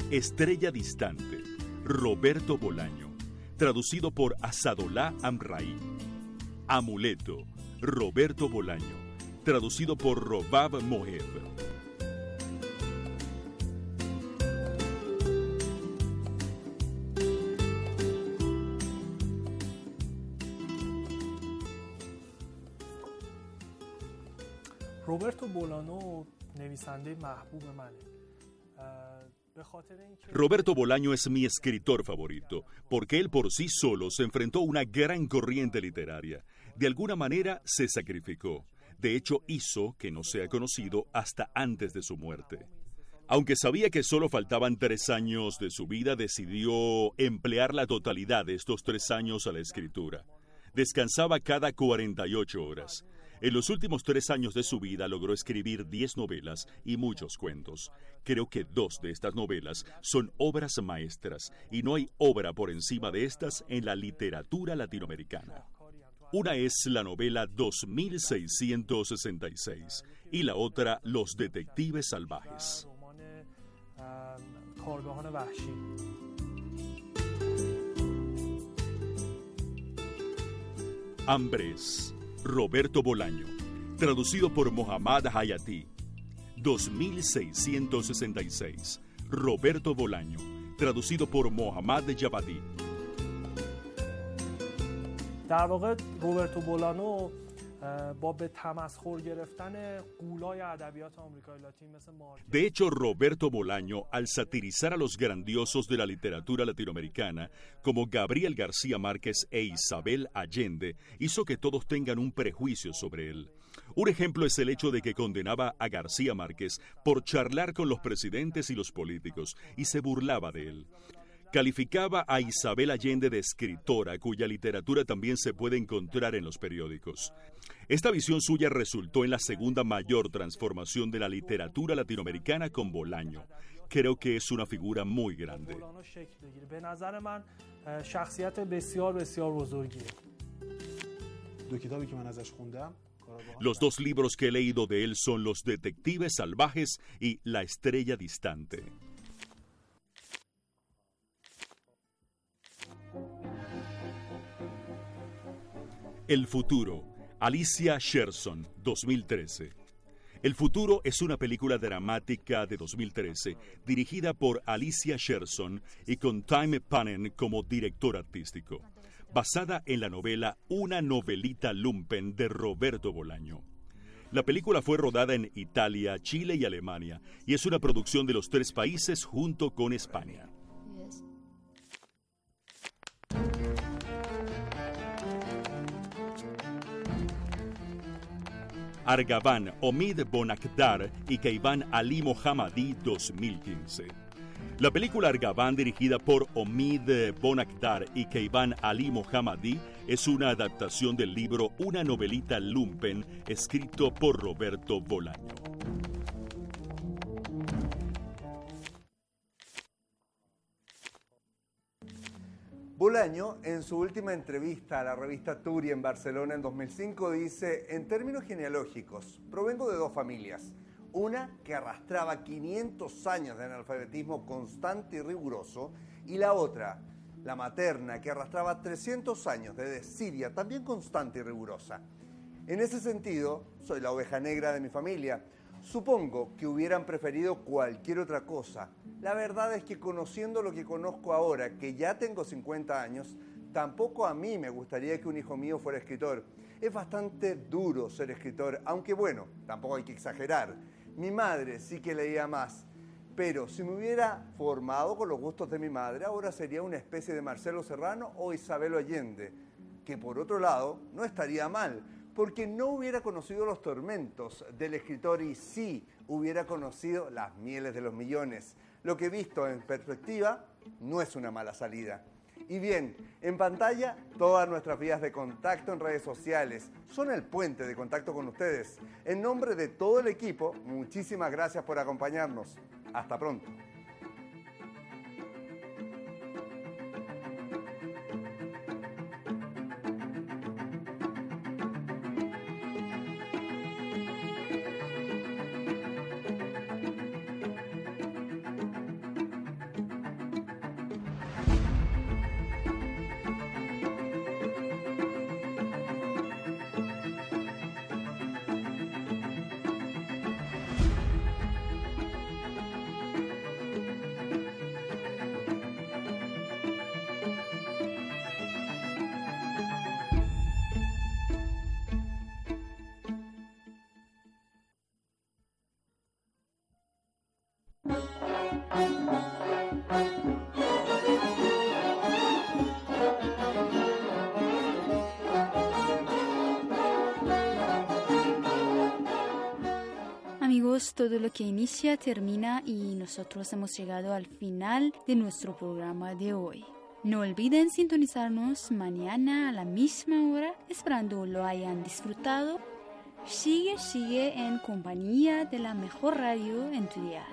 Estrella distante, Roberto Bolaño, traducido por Asadollah Amraí. Amuleto, Roberto Bolaño, traducido por Robab Moheb. روبرتو بولانو نویسنده محبوب منه. Roberto Bolaño es mi escritor favorito, porque él por sí solo se enfrentó a una gran corriente literaria. De alguna manera se sacrificó. De hecho, hizo que no sea conocido hasta antes de su muerte. Aunque sabía que solo faltaban tres años de su vida, decidió emplear la totalidad de estos tres años a la escritura. Descansaba cada cuarenta y ocho horas. En los últimos tres años de su vida logró escribir diez novelas y muchos cuentos. Creo que dos de estas novelas son obras maestras y no hay obra por encima de estas en la literatura latinoamericana. Una es la novela dos mil seiscientos sesenta y seis y la otra Los Detectives Salvajes. Hambres, Roberto Bolaño, traducido por Mohammad Hayati. dos mil seiscientos sesenta y seis, Roberto Bolaño, traducido por Mohammad Javadi. در واقع روبرتو بولانو با به تمسخر گرفتن غولای ادبیات آمریکای لاتین مثل مارکس. De hecho, Roberto Bolaño, al satirizar a los grandiosos de la literatura latinoamericana, como Gabriel García Márquez e Isabel Allende, hizo que todos tengan un prejuicio sobre él. Un ejemplo es el hecho de que condenaba a García Márquez por charlar con los presidentes y los políticos, y se burlaba de él. Calificaba a Isabel Allende de escritora, cuya literatura también se puede encontrar en los periódicos. Esta visión suya resultó en la segunda mayor transformación de la literatura latinoamericana con Bolaño. Creo que es una figura muy grande. Los dos libros que he leído de él son Los Detectives Salvajes y La Estrella Distante. El futuro, Alicia Sherson, dos mil trece. El futuro es una película dramática de dos mil trece, dirigida por Alicia Sherson y con Time Panen como director artístico, basada en la novela Una novelita lumpen de Roberto Bolaño. La película fue rodada en Italia, Chile y Alemania, y es una producción de los tres países junto con España. Argaban, Omid Bonakdar y Keivan Ali Mohammadi dos mil quince. La película Argaban, dirigida por Omid Bonakdar y Keivan Ali Mohammadi, es una adaptación del libro Una novelita lumpen, escrito por Roberto Bolaño. Bolaño, en su última entrevista a la revista Turi en Barcelona en dos mil cinco, dice: en términos genealógicos, provengo de dos familias. Una que arrastraba quinientos años de analfabetismo constante y riguroso, y la otra, la materna, que arrastraba trescientos años de desidia también constante y rigurosa. En ese sentido, soy la oveja negra de mi familia. Supongo que hubieran preferido cualquier otra cosa. La verdad es que conociendo lo que conozco ahora, que ya tengo cincuenta años, tampoco a mí me gustaría que un hijo mío fuera escritor. Es bastante duro ser escritor, aunque bueno, tampoco hay que exagerar. Mi madre sí que leía más, pero si me hubiera formado con los gustos de mi madre, ahora sería una especie de Marcelo Serrano o Isabel Allende, que por otro lado no estaría mal, porque no hubiera conocido los tormentos del escritor y sí hubiera conocido las mieles de los millones. Lo que he visto en perspectiva no es una mala salida. Y bien, en pantalla todas nuestras vías de contacto en redes sociales son el puente de contacto con ustedes. En nombre de todo el equipo, muchísimas gracias por acompañarnos. Hasta pronto. Amigos, todo lo que inicia termina y nosotros hemos llegado al final de nuestro programa de hoy. No olviden sintonizarnos mañana a la misma hora, esperando lo hayan disfrutado. Sigue, sigue en compañía de la mejor radio en tu dial.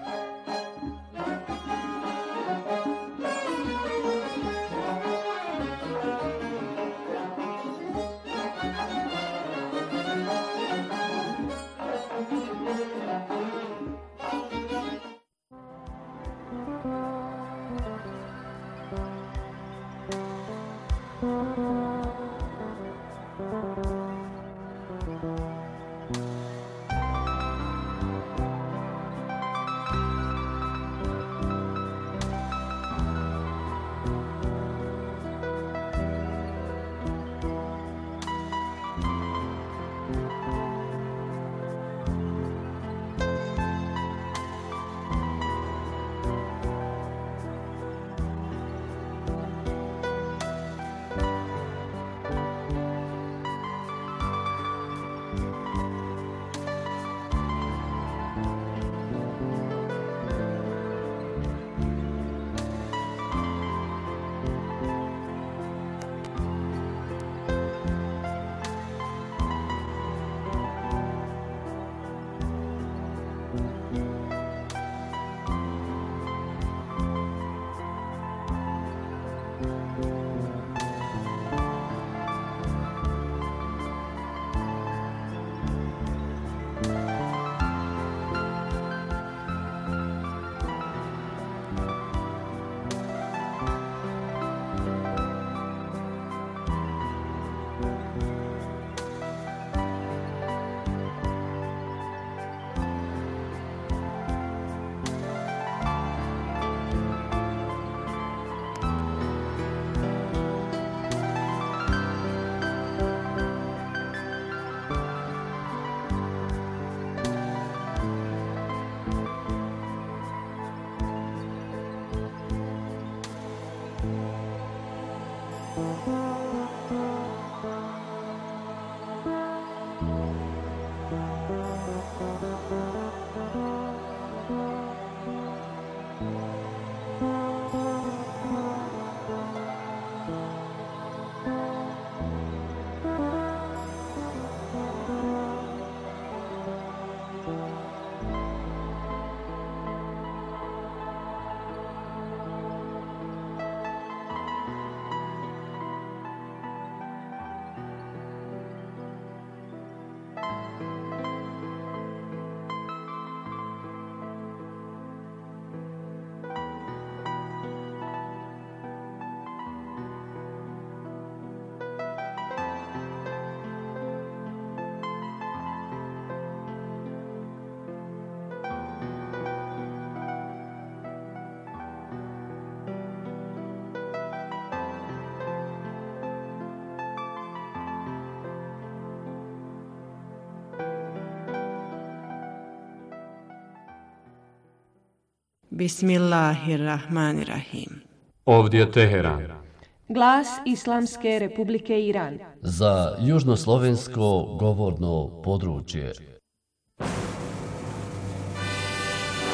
Bismillahirrahmanirrahim. Ovdje Teheran. Glas Islamske Republike Iran. Za južnoslovensko govorno područje